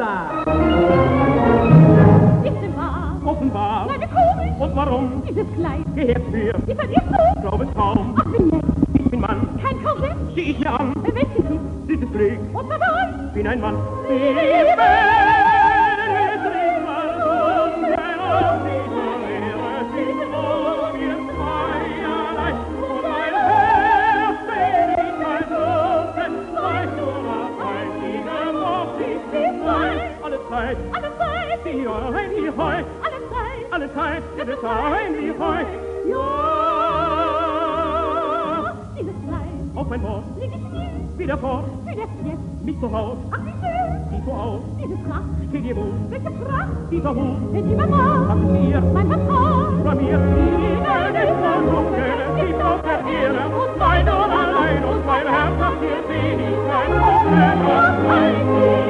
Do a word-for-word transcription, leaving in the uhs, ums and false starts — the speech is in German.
Rosa. Ist denn wahr? Offenbar. Nein, wie komisch. Und warum? Dieses Kleid. Gehört für. Ist das ihr so? Glaub es kaum. Ach, wie nett. Ich bin Mann. Kein Korsett. Sieh ich hier an. Welches ist? Dieses Glück. Und was soll? Bin ein Mann. Liebe. Alle Zeit, Alle Zeit. wie ein wie heu. Alle Zeit. Alle Zeit, wird es ein wie heu. Ja. Dieses Kleid. Auf mein Wort, Leg ich mir. wieder fort. Für das jetzt. Mich zu Haus, Ach, wie schön. sieh so aus. Diese Tracht. Steht ihr gut, Welche Pracht. dieser Hut. Wenn die Mama. Habt ihr Mein Papa. von mir Ihnen ist versunken, die auf der Erde. Und mein und allein und mein Herz hat hier wenig, mein Hoffen und mein